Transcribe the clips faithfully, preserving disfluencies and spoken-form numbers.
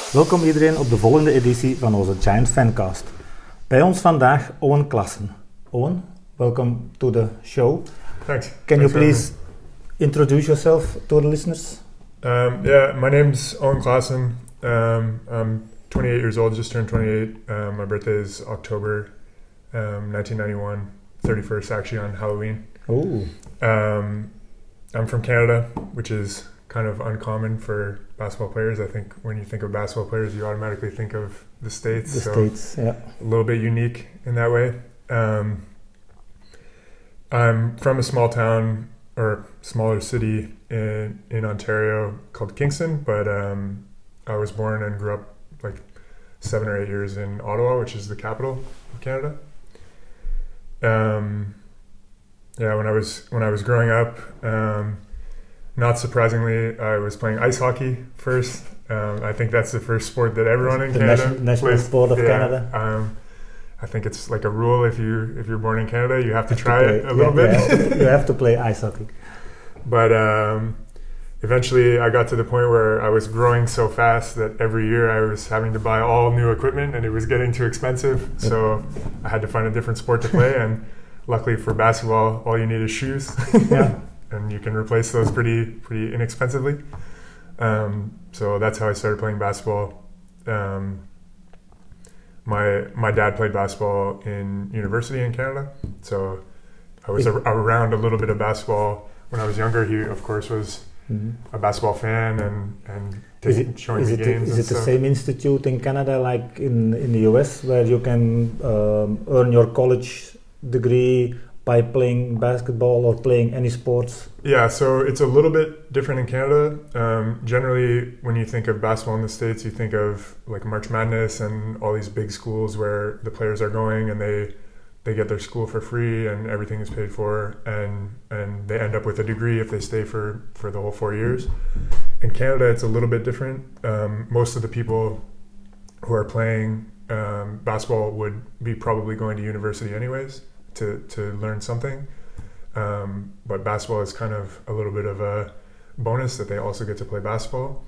Welkom iedereen op de volgende editie van onze Giant Fancast. Bij ons vandaag Owen Klassen. Owen, welcome to the show. Thanks. Can Thanks you please introduce yourself to the listeners? Um, yeah, my name's Owen Klassen. Um, I'm twenty-eight years old, just turned twenty-eight. Um, my birthday is October um, nineteen ninety-one, thirty-first actually on Halloween. Oh. Um, I'm from Canada, which is kind of uncommon for basketball players. I think when you think of basketball players, you automatically think of the States. The so States, yeah. A little bit unique in that way. Um, I'm from a small town or smaller city in, in Ontario called Kingston, but um, I was born and grew up like seven or eight years in Ottawa, which is the capital of Canada. Um, yeah, when I was when I was growing up, um, not surprisingly, I was playing ice hockey first. Um, I think that's the first sport that everyone in the Canada nation, national plays. sport of yeah, Canada. Um, I think it's like a rule if you if you're born in Canada, you have to Have try to play, it a little yeah, bit. You have, to, you have to play ice hockey. But um, eventually, I got to the point where I was growing so fast that every year I was having to buy all new equipment, and it was getting too expensive. Yeah. So I had to find a different sport to play. And luckily for basketball, all you need is shoes. Yeah. And you can replace those pretty pretty inexpensively. Um, so that's how I started playing basketball. Um, my my dad played basketball in university in Canada, so I was a, around a little bit of basketball when I was younger. He of course was Mm-hmm. a basketball fan and and Is taking, it, showing is me it, games. is and it the stuff. same institute in Canada like in, in the U S where you can um, earn your college degree by playing basketball or playing any sports? Yeah, so it's a little bit different in Canada. Um, generally, when you think of basketball in the States, you think of like March Madness and all these big schools where the players are going and they they get their school for free and everything is paid for, and and they end up with a degree if they stay for, for the whole four years. In Canada, it's a little bit different. Um, most of the people who are playing um, basketball would be probably going to university anyways to, to learn something. Um, but basketball is kind of a little bit of a bonus that they also get to play basketball.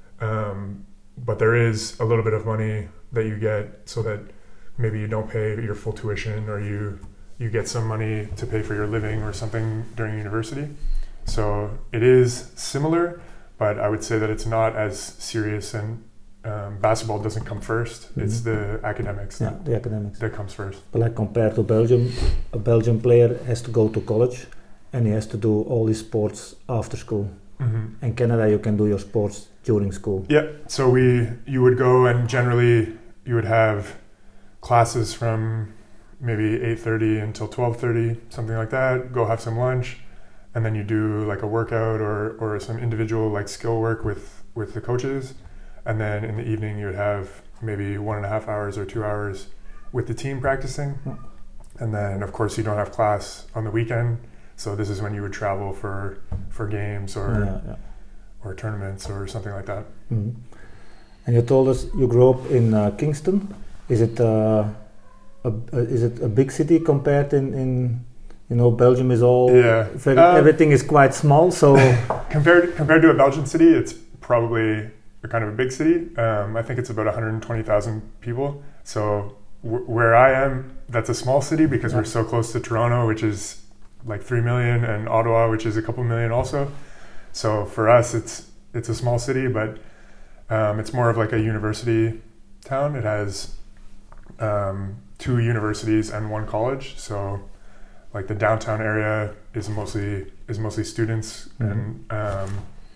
Um, but there is a little bit of money that you get so that maybe you don't pay your full tuition, or you you get some money to pay for your living or something during university. So it is similar, but I would say that it's not as serious, and um, basketball doesn't come first. Mm-hmm. It's the academics, Yeah, that, the academics. that comes first. But like compared to Belgium, a Belgian player has to go to college and he has to do all his sports after school. Mm-hmm. In Canada, you can do your sports during school. Yeah, so we you would go and generally you would have classes from maybe eight thirty until twelve thirty, something like that. Go have some lunch, and then you do like a workout or, or some individual like skill work with, with the coaches. And then in the evening you would have maybe one and a half hours or two hours with the team practicing. Yeah. And then of course you don't have class on the weekend. So this is when you would travel for, for games or Yeah, yeah. or tournaments or something like that. Mm-hmm. And you told us you grew up in uh, Kingston. Is it uh, a, a is it a big city compared in, in you know Belgium is all Yeah. very, Um, everything is quite small, so compared compared to a Belgian city, it's probably a kind of a big city. Um, I think it's about one hundred twenty thousand people. So w- where I am, that's a small city because Yeah. we're so close to Toronto, which is like three million, and Ottawa, which is a couple million also. So for us, it's it's a small city, but um, it's more of like a university town. It has um, two universities and one college. So like the downtown area is mostly is mostly students Mhm. and um,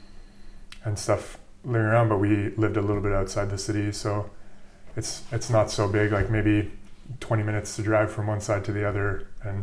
and stuff living around, but we lived a little bit outside the city, so it's it's not so big. Like maybe twenty minutes to drive from one side to the other, and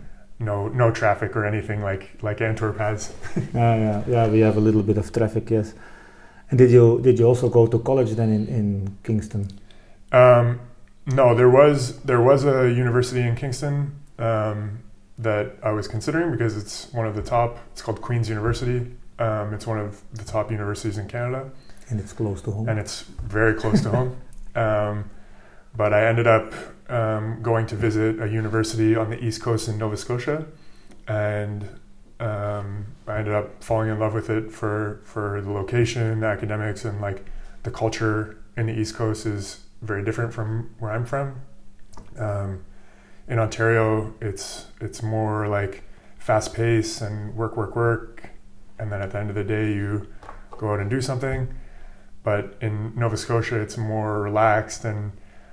no no traffic or anything like like Antwerp has. uh, yeah, yeah, we have a little bit of traffic, yes. And did you did you also go to college then in, in Kingston? Um, no, there was there was a university in Kingston um, that I was considering because it's one of the top. It's called Queen's University. Um, it's one of the top universities in Canada. And it's close to home. And it's very close to home. Um, but I ended up um, going to visit a university on the East Coast in Nova Scotia, and um, I ended up falling in love with it for, for the location, the academics, and like the culture in the East Coast is very different from where I'm from. Um, in Ontario, it's it's more like fast pace and work, work, work, and then at the end of the day, you go out and do something. But in Nova Scotia, it's more relaxed and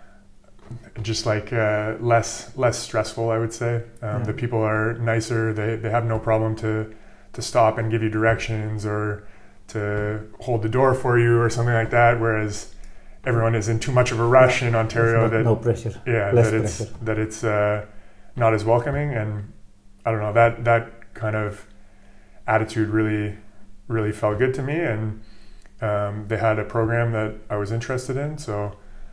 just like uh, less less stressful, I would say. Um, yeah. The people are nicer. They they have no problem to to stop and give you directions or to hold the door for you or something like that. Whereas everyone is in too much of a rush yeah. in Ontario. No, that no pressure. Yeah, less that it's pressure. that it's uh, not as welcoming, and I don't know, that that kind of attitude really really felt good to me. And um, they had a program that I was interested in, so.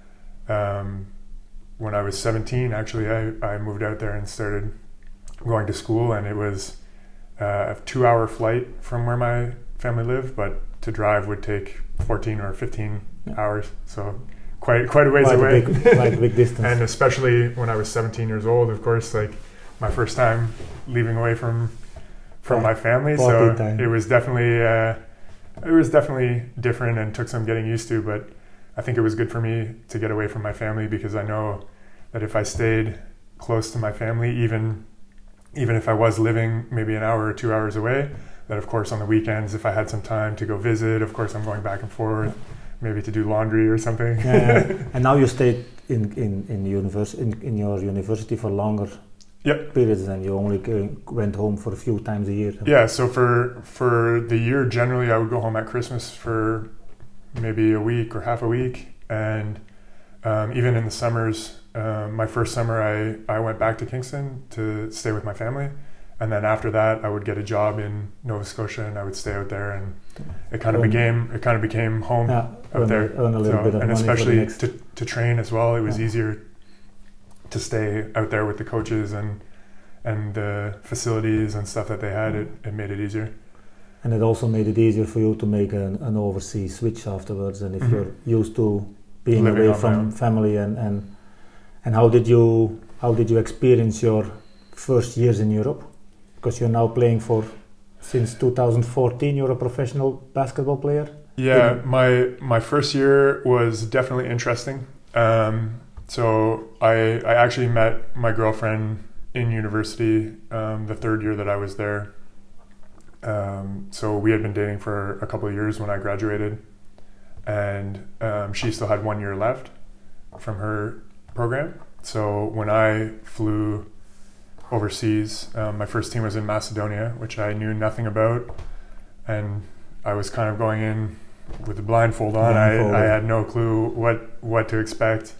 Um, When I was seventeen, actually, I, I moved out there and started going to school, and it was uh, a two-hour flight from where my family lived, but to drive would take fourteen or fifteen yeah. hours, so quite quite a ways quite away. A big, quite a big distance. And especially when I was seventeen years old, of course, like my first time leaving away from from my family, so time. it was definitely uh, it was definitely different and took some getting used to, but I think it was good for me to get away from my family, because I know that if I stayed close to my family, even even if I was living maybe an hour or two hours away, that of course on the weekends, if I had some time to go visit, of course I'm going back and forth, maybe to do laundry or something. Yeah, yeah. And now you stayed in in in, univers- in in your university for longer yep. periods, and you only went home for a few times a year. Yeah, so for for the year, generally I would go home at Christmas for maybe a week or half a week, and um, even in the summers. Um, my first summer, I, I went back to Kingston to stay with my family, and then after that, I would get a job in Nova Scotia, and I would stay out there, and it kind of um, became it kind of became home yeah, out earn, there. Earn a little so, bit of and money especially for the next. to to train as well, it was yeah. easier to stay out there with the coaches and and the facilities and stuff that they had. It, it made it easier. And it also made it easier for you to make an, an overseas switch afterwards, and if mm-hmm. you're used to being Living away from family and, and And how did you how did you experience your first years in Europe? Because you're now playing for since two thousand fourteen. You're a professional basketball player. Yeah, in my my first year was definitely interesting. Um, so I I actually met my girlfriend in university um, the third year that I was there. Um, so we had been dating for a couple of years when I graduated, and um, she still had one year left from her program. So when I flew overseas, um, my first team was in Macedonia, which I knew nothing about, and I was kind of going in with a blindfold on. Blindfold. I, I had no clue what what to expect,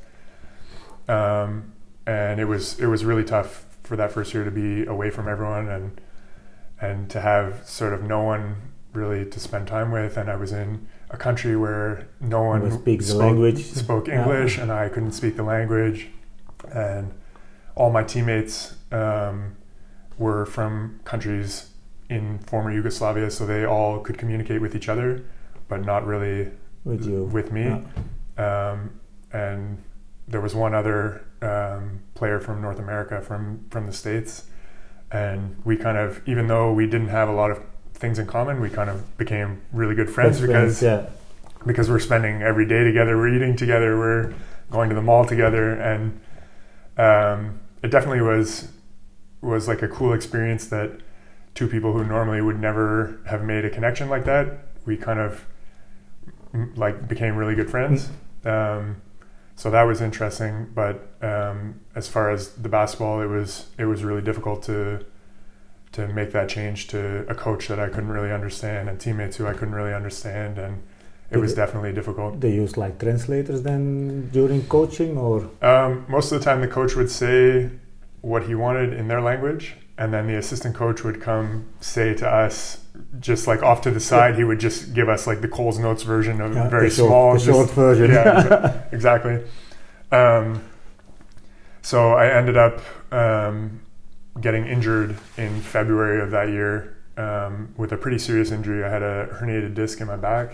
um, and it was it was really tough for that first year to be away from everyone and and to have sort of no one really to spend time with. And I was in a country where no one speaks spoke, the language. spoke English, yeah. and I couldn't speak the language. And all my teammates um, were from countries in former Yugoslavia, so they all could communicate with each other, but not really with you, with me. Yeah. Um, and there was one other um, player from North America, from from the States, and we kind of, even though we didn't have a lot of things in common, we kind of became really good friends good because friends, yeah. because we're spending every day together, we're eating together, we're going to the mall together, and um, it definitely was was like a cool experience that two people who normally would never have made a connection like that, we kind of like became really good friends. Um, so that was interesting, but um, as far as the basketball, it was it was really difficult to to make that change to a coach that I couldn't really understand and teammates who I couldn't really understand, and it was definitely difficult. They use like translators then during coaching, or? Um, most of the time the coach would say what he wanted in their language, and then the assistant coach would come say to us, just like off to the side, yeah. he would just give us like the Coles Notes version of yeah, very the short, small. The just, short version. Yeah, exactly. Um, so I ended up um, getting injured in February of that year um, with a pretty serious injury. I had a herniated disc in my back.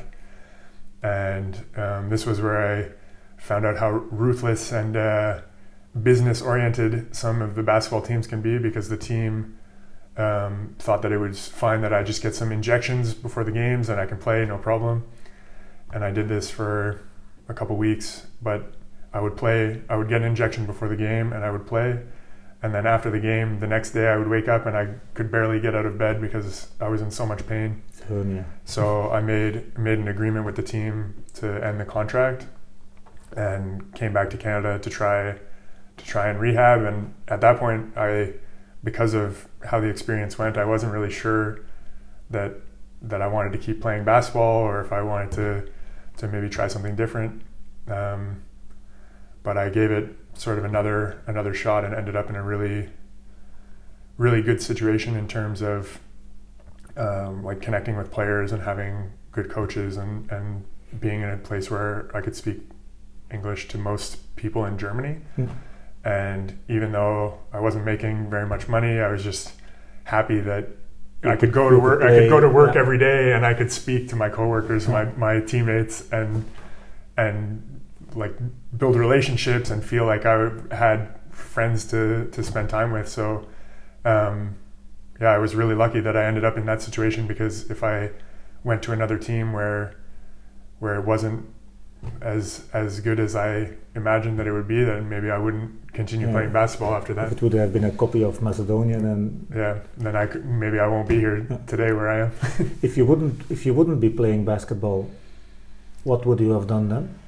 And um, this was where I found out how ruthless and uh, business-oriented some of the basketball teams can be, because the team um, thought that it was fine that I just get some injections before the games and I can play, no problem. And I did this for a couple weeks, but I would play, I would get an injection before the game and I would play. And then after the game, the next day I would wake up and I could barely get out of bed because I was in so much pain. Hernia. So I made made an agreement with the team to end the contract and came back to Canada to try to try and rehab. And at that point, I, because of how the experience went, I wasn't really sure that that I wanted to keep playing basketball or if I wanted to to maybe try something different. Um, but I gave it sort of another another shot and ended up in a really really good situation in terms of um, like connecting with players and having good coaches and, and being in a place where I could speak English to most people in Germany. Mm. And even though I wasn't making very much money, I was just happy that I could go to work. I could go to work every day, and I could speak to my coworkers, my my teammates, and and like build relationships and feel like I had friends to to spend time with. So, um, yeah, I was really lucky that I ended up in that situation, because if I went to another team where where it wasn't as as good as I imagined that it would be, then maybe I wouldn't continue yeah. playing basketball after that. If it would have been a copy of Macedonia, then yeah, then I could, maybe I won't be here yeah. today where I am. If you wouldn't, if you wouldn't be playing basketball, what would you have done then?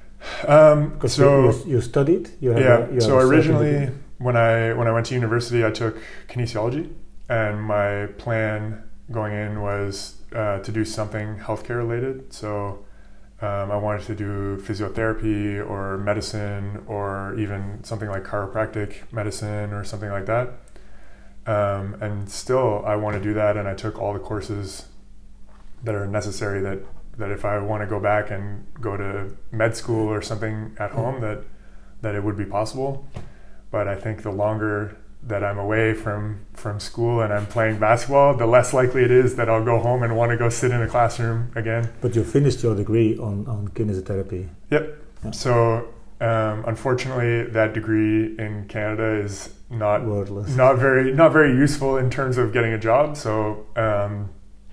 Um, so you, you studied. You yeah. A, you so originally, when I when I went to university, I took kinesiology, and my plan going in was uh, to do something healthcare related. So. Um, I wanted to do physiotherapy or medicine or even something like chiropractic medicine or something like that. Um, and still, I want to do that, and I took all the courses that are necessary that, that if I want to go back and go to med school or something at home, that, that it would be possible. But I think the longer that I'm away from, from school and I'm playing basketball, the less likely it is that I'll go home and want to go sit in a classroom again. But you finished your degree on, on kinesiotherapy. Yep. Yeah. So um, unfortunately, that degree in Canada is not Wordless. not very not very useful in terms of getting a job. So um,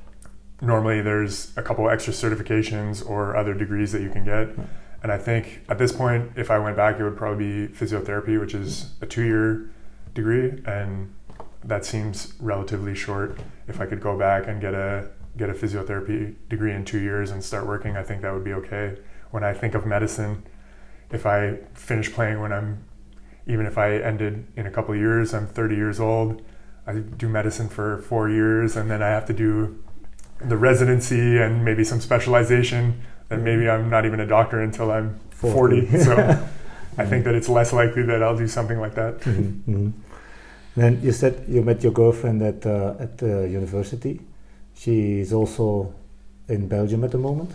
normally there's a couple extra certifications or other degrees that you can get. Yeah. And I think at this point, if I went back, it would probably be physiotherapy, which is a two-year degree, and that seems relatively short. If I could go back and get a get a physiotherapy degree in two years and start working, I think that would be okay. When I think of medicine, if I finish playing when I'm, even if I ended in a couple of years, I'm thirty years old, I do medicine for four years and then I have to do the residency and maybe some specialization, and maybe I'm not even a doctor until I'm forty. forty. So I think that it's less likely that I'll do something like that. Mm-hmm. Mm-hmm. Then you said you met your girlfriend at uh, at the university. She is also in Belgium at the moment.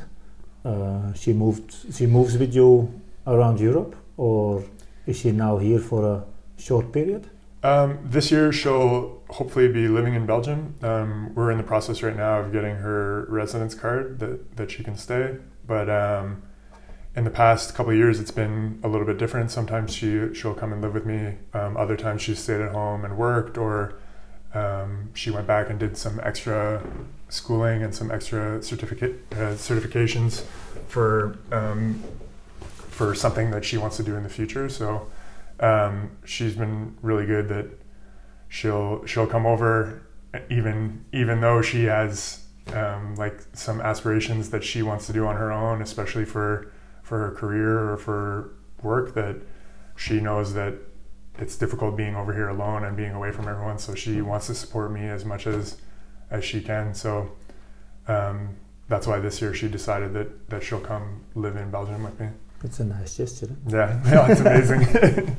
Uh, she moved. She moves with you around Europe, or is she now here for a short period? Um, this year she'll hopefully be living in Belgium. Um, we're in the process right now of getting her residence card that that she can stay. But um, in the past couple of years, it's been a little bit different. Sometimes she, she'll come and live with me. Um, other times she stayed at home and worked, or um, she went back and did some extra schooling and some extra certificate uh, certifications for um, for something that she wants to do in the future. So um, she's been really good that she'll she'll come over even even though she has um, like some aspirations that she wants to do on her own, especially for for her career or for work, that she knows that it's difficult being over here alone and being away from everyone. So she wants to support me as much as, as she can. So um, that's why this year she decided that, that she'll come live in Belgium with me. It's a nice gesture. Yeah, yeah, it's amazing.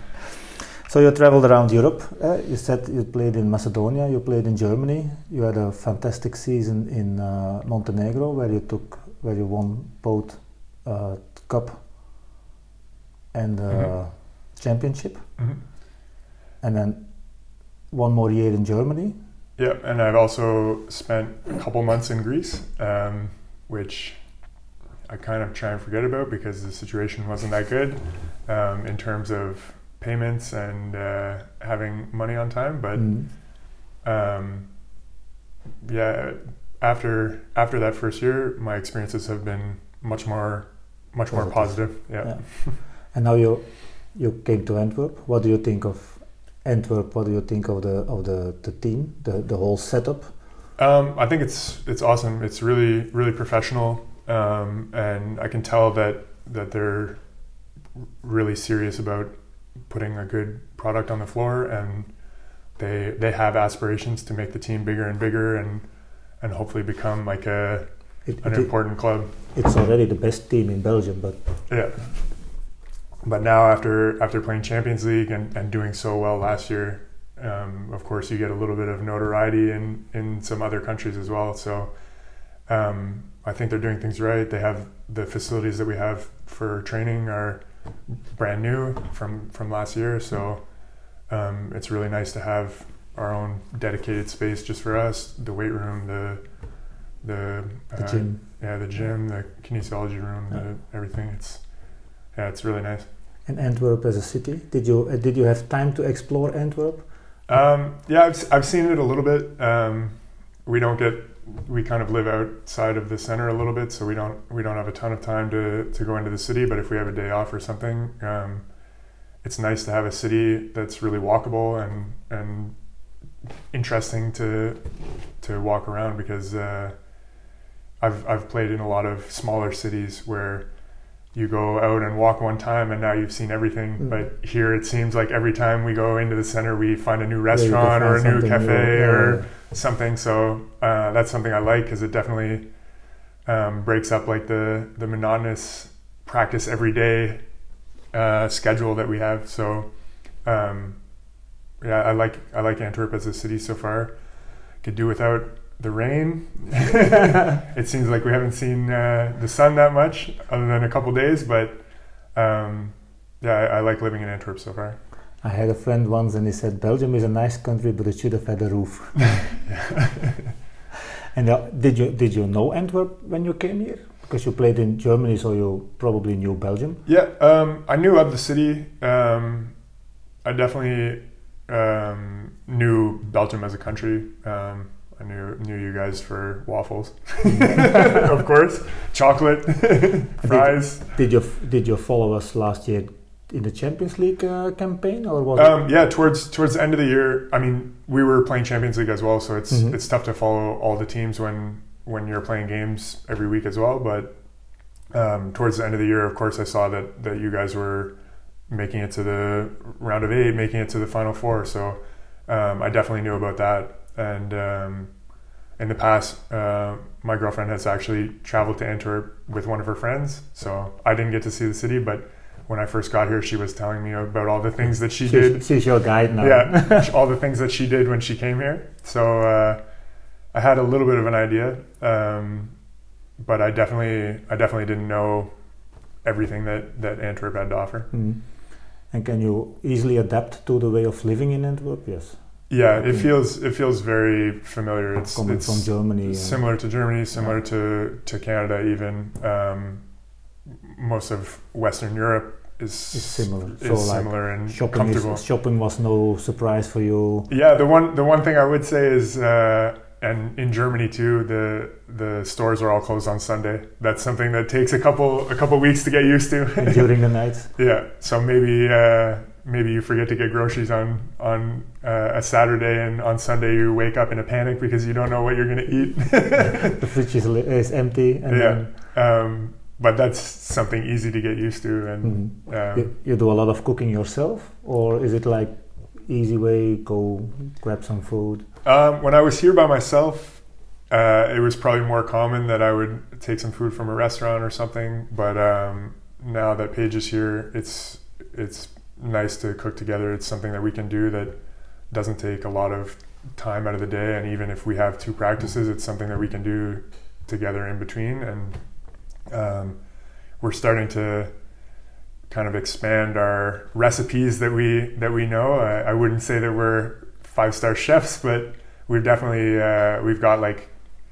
So you traveled around Europe. Uh, you said you played in Macedonia, you played in Germany. You had a fantastic season in uh, Montenegro, where you took, where you won both Uh, cup and uh, mm-hmm. championship, mm-hmm. and then one more year in Germany. Yeah, and I've also spent a couple months in Greece, um, which I kind of try and forget about because the situation wasn't that good um, in terms of payments and uh, having money on time. But mm-hmm. um, yeah, after after that first year, my experiences have been much more much more positive. Yeah. yeah. And now you you came to Antwerp. What do you think of Antwerp? What do you think of the of the, the team, the the whole setup? Um, I think it's it's awesome. It's really really professional, um, and I can tell that that they're really serious about putting a good product on the floor, and they they have aspirations to make the team bigger and bigger, and and hopefully become like a It, an it, important club. It's already the best team in Belgium, but yeah. But now after after playing Champions League and, and doing so well last year, um, of course you get a little bit of notoriety in, in some other countries as well. So um, I think they're doing things right. They have the facilities that we have for training are brand new from, from last year. So um, it's really nice to have our own dedicated space just for us. The weight room, the the, the uh, gym, yeah, the gym, the kinesiology room, yeah. the, everything. It's yeah, it's really nice. And Antwerp as a city, did you uh, did you have time to explore Antwerp? Um, yeah, I've I've seen it a little bit. Um, we don't get we kind of live outside of the center a little bit, so we don't we don't have a ton of time to to go into the city. But if we have a day off or something, um, it's nice to have a city that's really walkable and and interesting to to walk around, because uh, I've I've played in a lot of smaller cities where you go out and walk one time and now you've seen everything. Mm. But here it seems like every time we go into the center we find a new restaurant yeah, or a new cafe new, or yeah. something. So uh, that's something I like, because it definitely um, breaks up like the, the monotonous practice every day uh, schedule that we have. So um, yeah, I like I like Antwerp as a city so far. Could do without the rain. It seems like we haven't seen uh, the sun that much, other than a couple days. But um, yeah, I, I like living in Antwerp so far. I had a friend once, and he said Belgium is a nice country, but it should have had a roof. And uh, did you did you know Antwerp when you came here? Because you played in Germany, so you probably knew Belgium. Yeah, um, I knew of the city. Um, I definitely um, knew Belgium as a country. Um, I knew knew you guys for waffles, of course, chocolate, fries. Did, did you did you follow us last year in the Champions League uh, campaign, or was um, it? Yeah, towards towards the end of the year. I mean, we were playing Champions League as well, so it's mm-hmm. it's tough to follow all the teams when when you're playing games every week as well. But um, towards the end of the year, of course, I saw that that you guys were making it to the round of eight, making it to the final four. So um, I definitely knew about that. And um, in the past, uh, my girlfriend has actually traveled to Antwerp with one of her friends. So I didn't get to see the city, but when I first got here, she was telling me about all the things that she she's, did. She's your guide now. Yeah, all the things that she did when she came here. So uh, I had a little bit of an idea, um, but I definitely, I definitely didn't know everything that, that Antwerp had to offer. Mm. And can you easily adapt to the way of living in Antwerp? Yes. Yeah, it feels it feels very familiar. It's, coming it's from Germany, similar to Germany, similar yeah. to, to Canada even. Um, most of Western Europe is, is similar. Is so like similar and shopping comfortable. Is, shopping was no surprise for you. Yeah, the one the one thing I would say is, uh, and in Germany too, the the stores are all closed on Sunday. That's something that takes a couple a couple weeks to get used to. And during the night. Yeah, so maybe. Uh, Maybe you forget to get groceries on on uh, a Saturday, and on Sunday you wake up in a panic because you don't know what you're going to eat. The fridge is, is empty. And yeah, um, but that's something easy to get used to. And mm-hmm. um, you, you do a lot of cooking yourself, or is it like easy way, go grab some food? Um, when I was here by myself, uh, it was probably more common that I would take some food from a restaurant or something. But um, now that Paige is here, it's it's nice to cook together. It's something that we can do that doesn't take a lot of time out of the day, and even if we have two practices, it's something that we can do together in between. And um, we're starting to kind of expand our recipes that we that we know. I, I wouldn't say that we're five-star chefs, but we've definitely uh, we've got like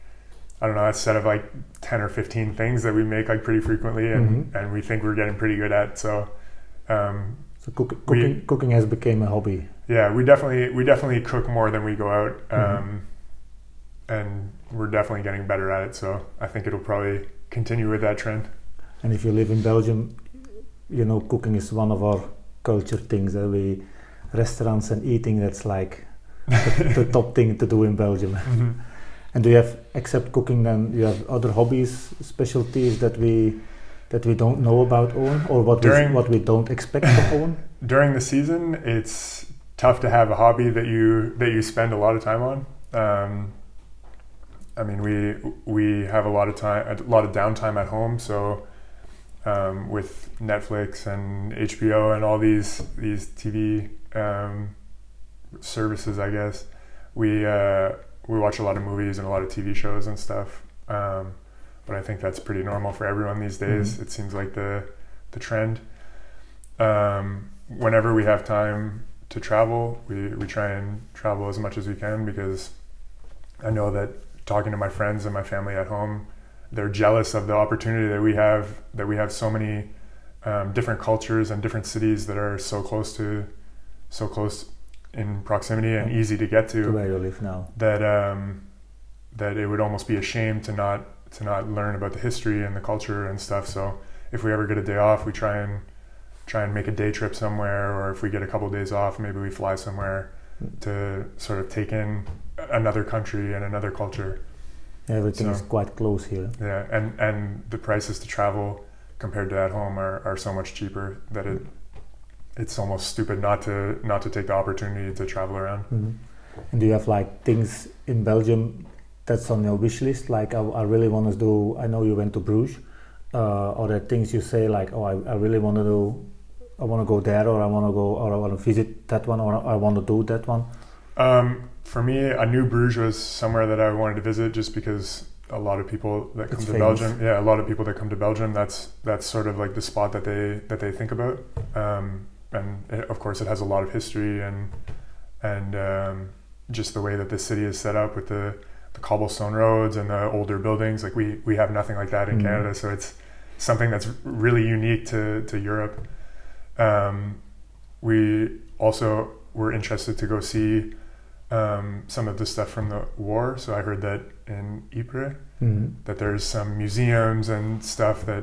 I don't know a set of like ten or fifteen things that we make like pretty frequently, and, mm-hmm. and we think we're getting pretty good at. So um, So cook, cooking, we, cooking has become a hobby. Yeah, we definitely we definitely cook more than we go out, um, mm-hmm. and we're definitely getting better at it. So I think it'll probably continue with that trend. And if you live in Belgium, you know, cooking is one of our culture things. Uh, we restaurants and eating, that's like the, the top thing to do in Belgium. Mm-hmm. And do you have, except cooking, then you have other hobbies, specialties that we that we don't know about Owen, or what During, we, what we don't expect from Owen? During the season, it's tough to have a hobby that you that you spend a lot of time on. Um, I mean, we we have a lot of time, a lot of downtime at home. So um, with Netflix and H B O and all these these T V um, services, I guess we uh, we watch a lot of movies and a lot of T V shows and stuff. Um, but I think that's pretty normal for everyone these days. Mm-hmm. It seems like the the trend. Um, whenever we have time to travel, we, we try and travel as much as we can, because I know that talking to my friends and my family at home, they're jealous of the opportunity that we have, that we have so many um, different cultures and different cities that are so close to, so close in proximity and easy to get to. To where you live now. That um, that it would almost be a shame to not to not learn about the history and the culture and stuff. So if we ever get a day off, we try and try and make a day trip somewhere, or if we get a couple of days off, maybe we fly somewhere to sort of take in another country and another culture. Everything so, is quite close here. Yeah, and, and the prices to travel compared to at home are, are so much cheaper that it it's almost stupid not to not to take the opportunity to travel around. Mm-hmm. And do you have like things in Belgium that's on your wish list? Like I, I really want to do. I know you went to Bruges. Uh, or there things you say like, oh, I, I really want to do. I want to go there, or I want to go, or I want to visit that one, or I want to do that one? Um, for me, I knew Bruges was somewhere that I wanted to visit, just because a lot of people that come it's to famous. Belgium, yeah, a lot of people that come to Belgium, that's that's sort of like the spot that they that they think about. Um, and it, of course, it has a lot of history and and um, just the way that the city is set up with the, the cobblestone roads and the older buildings. Like we we have nothing like that in mm. Canada, so it's something that's really unique to to Europe. Um, we also were interested to go see um, some of the stuff from the war. So I heard that in Ypres, mm-hmm. that there's some museums and stuff that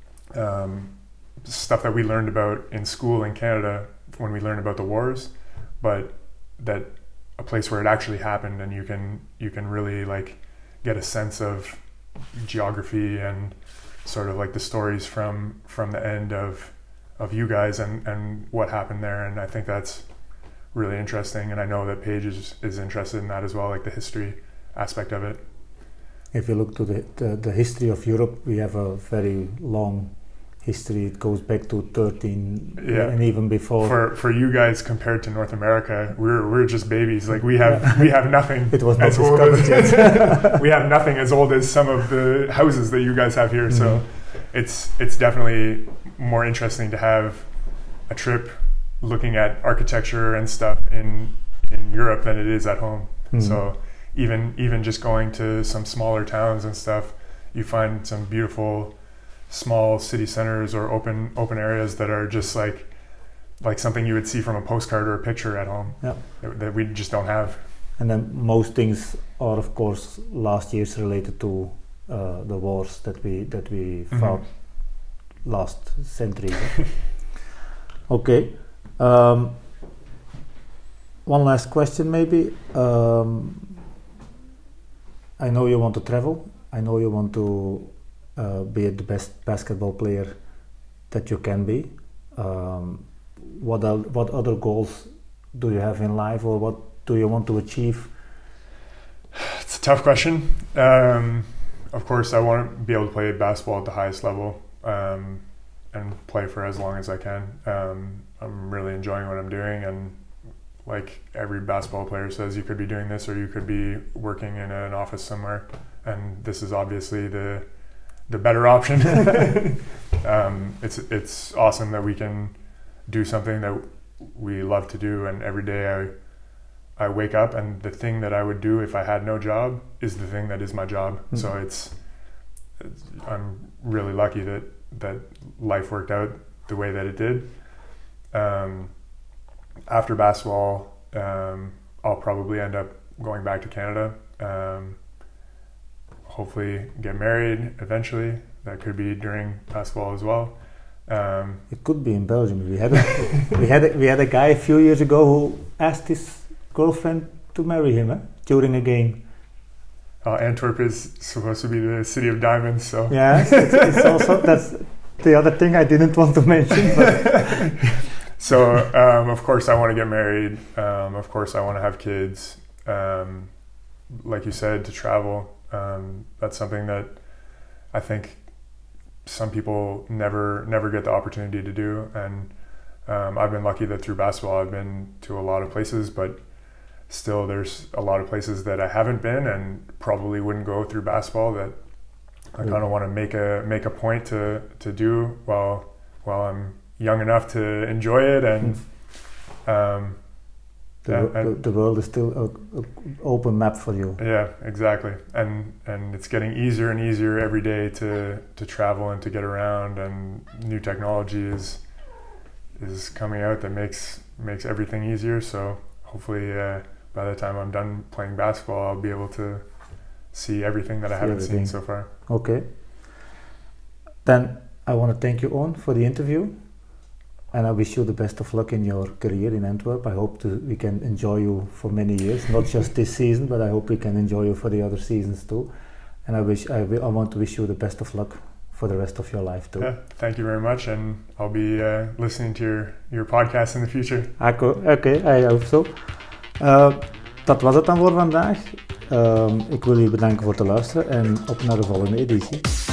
um, stuff that we learned about in school in Canada when we learned about the wars, but that a place where it actually happened, and you can you can really like get a sense of geography and sort of like the stories from from the end of of you guys and, and what happened there. And I think that's really interesting. And I know that Paige is, is interested in that as well, like the history aspect of it. If you look to the, the, the history of Europe, we have a very long history. It goes back to thirteen yeah. and even before. For for you guys compared to North America, we're we're just babies. Like we have yeah. we have nothing. It was not as old as, yet. We have nothing as old as some of the houses that you guys have here. Mm-hmm. So it's it's definitely more interesting to have a trip looking at architecture and stuff in in Europe than it is at home. Mm-hmm. So even even just going to some smaller towns and stuff, you find some beautiful small city centers or open open areas that are just like like something you would see from a postcard or a picture at home. Yeah. that, that we just don't have. And then most things are of course last year's related to uh, the wars that we that we mm-hmm. fought last century. Okay. Um, one last question maybe. Um, I know you want to travel. I know you want to uh, be the best basketball player that you can be. Um, what are, what other goals do you have in life, or what do you want to achieve? It's a tough question. Um, of course, I want to be able to play basketball at the highest level. Um, and play for as long as I can. Um, I'm really enjoying what I'm doing, and like every basketball player says, you could be doing this or you could be working in an office somewhere, and this is obviously the the better option. um, it's it's awesome that we can do something that we love to do, and every day I I wake up and the thing that I would do if I had no job is the thing that is my job. Mm-hmm. So it's, it's I'm really lucky that that life worked out the way that it did. Um, after basketball, um, I'll probably end up going back to Canada. Um, hopefully get married eventually. That could be during basketball as well. Um, it could be in Belgium. We had a, we had a, we had a guy a few years ago who asked his girlfriend to marry him eh? during a game. Uh, Antwerp is supposed to be the city of diamonds, so yeah, it's, it's also that's the other thing I didn't want to mention. But so um, of course I want to get married. Um, of course I want to have kids. Um, like you said, to travel. Um, that's something that I think some people never never get the opportunity to do, and um, I've been lucky that through basketball I've been to a lot of places, but still there's a lot of places that I haven't been and probably wouldn't go through basketball that I kind of want to make a make a point to to do while while I'm young enough to enjoy it. And um, the, yeah, the, the world is still an open map for you. Yeah, exactly. And and it's getting easier and easier every day to to travel and to get around, and new technology is is coming out that makes makes everything easier. So hopefully uh, by the time I'm done playing basketball, I'll be able to see everything that I see haven't everything. seen so far. Okay. Then I want to thank you, Owen, for the interview, and I wish you the best of luck in your career in Antwerp. I hope to, we can enjoy you for many years, not just this season, but I hope we can enjoy you for the other seasons too. And I wish I, I want to wish you the best of luck for the rest of your life too. Yeah, thank you very much, and I'll be uh, listening to your, your podcast in the future. Oké, okay, I hope so. Uh, dat was het dan voor vandaag. Uh, ik wil jullie bedanken voor het luisteren en op naar de volgende editie.